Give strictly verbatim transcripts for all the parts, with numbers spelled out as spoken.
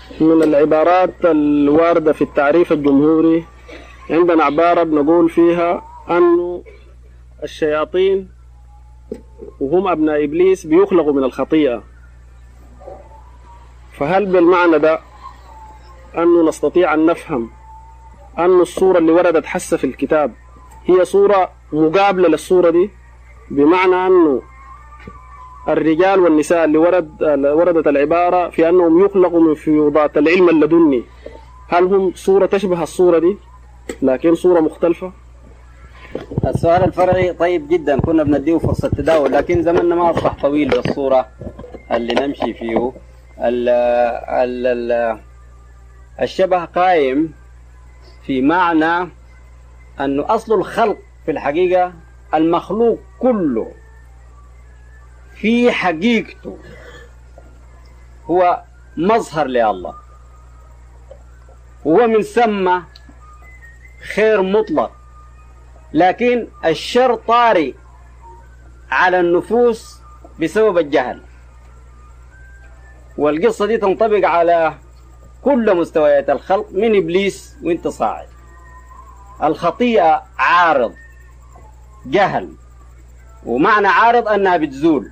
من العبارات الواردة في التعريف الجمهوري عندنا عبارة بنقول فيها أن الشياطين وهم أبناء إبليس بيخلقوا من الخطيئة. فهل بالمعنى ده أنه نستطيع أن نفهم أن الصورة اللي وردت حسة في الكتاب هي صورة مقابلة للصورة دي، بمعنى أنه الرجال والنساء اللي ورد وردت العبارة في أنهم يخلقوا من فيوضات العلم اللدني، هل هم صورة تشبه الصورة دي لكن صورة مختلفة؟ السؤال الفرعي طيب جدا، كنا بنديه فرصة تداول، لكن زمننا ما أصبح طويل للصورة اللي نمشي فيه. ال ال ال الشبه قائم في معنى أنه أصل الخلق في الحقيقة المخلوق كله في حقيقته هو مظهر لله، وهو من ثم خير مطلق، لكن الشر طارئ على النفوس بسبب الجهل. والقصة دي تنطبق على كل مستويات الخلق من إبليس وانت صاعد. الخطيئة عارض جهل، ومعنى عارض أنها بتزول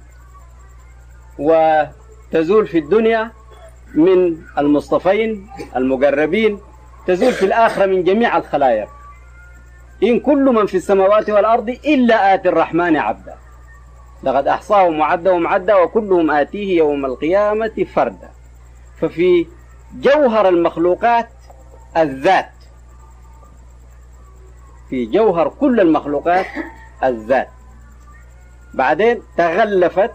وتزول في الدنيا من المصطفين المقربين، تزول في الآخرة من جميع الخلائق. إن كل من في السماوات والأرض إلا آتي الرحمن عبدا لقد أحصاهم وعدهم عدا وكلهم آتيه يوم القيامة فردا. ففي جوهر المخلوقات الذات، في جوهر كل المخلوقات الذات، بعدين تغلفت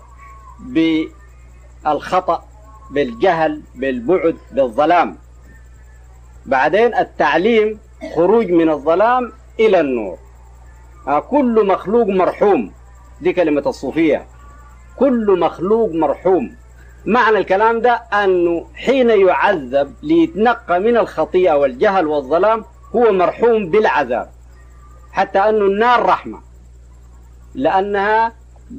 بالخطأ بالجهل بالبعد بالظلام، بعدين التعليم خروج من الظلام إلى النور. كل مخلوق مرحوم، دي كلمة الصوفية، كل مخلوق مرحوم. معنى الكلام ده أنه حين يعذب ليتنقى من الخطيئة والجهل والظلام هو مرحوم بالعذاب، حتى أنه النار رحمة لأنها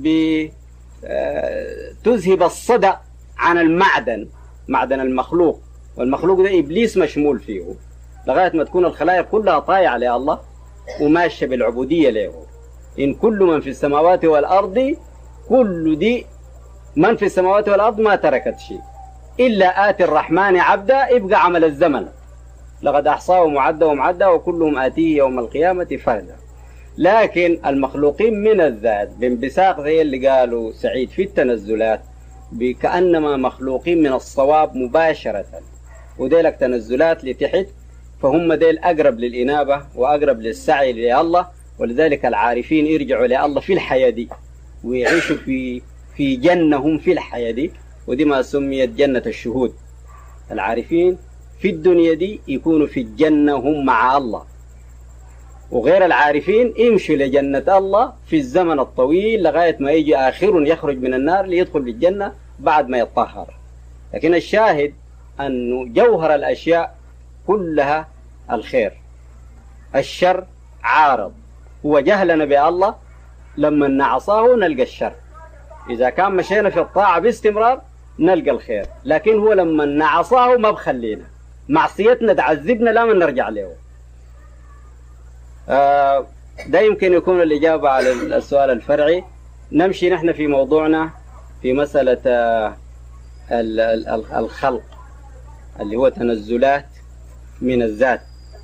تذهب الصدى عن المعدن، معدن المخلوق، والمخلوق ده إبليس مشمول فيه، لغاية ما تكون الخلائق كلها طايعة لله وماشية بالعبودية له. إن كل من في السماوات والأرض، كل دي من في السماوات والأرض ما تركت شيء إلا آتي الرحمن عبدا، يبقى عمل الزمن لقد أحصاهم وعدهم عدا وكلهم آتيه يوم القيامة فردا. لكن المخلوقين من الذات بانبساط زي اللي قالوا سعيد في التنزلات، كأنما مخلوقين من الصواب مباشرة، وديلك تنزلات لتحت، فهم ديل أقرب للإنابة وأقرب للسعي لله. ولذلك العارفين يرجعوا لله في الحياة دي ويعيشوا في في جنهم في الحياة دي، ودي ما سميت جنة الشهود. العارفين في الدنيا دي يكونوا في الجنة هم مع الله، وغير العارفين يمشوا لجنة الله في الزمن الطويل لغاية ما يجي آخر يخرج من النار ليدخل بالجنة بعد ما يطهر. لكن الشاهد أنه جوهر الأشياء كلها الخير، الشر عارض، هو جهلنا بالله لما نعصاه نلقى الشر. إذا كان مشينا في الطاعة باستمرار نلقى الخير، لكن هو لما نعصاه ما بخلينا، معصيتنا تعذبنا لا من نرجع له. آه ده يمكن يكون الإجابة على السؤال الفرعي. نمشي نحن في موضوعنا في مسألة آه الخلق اللي هو تنزلات من الذات.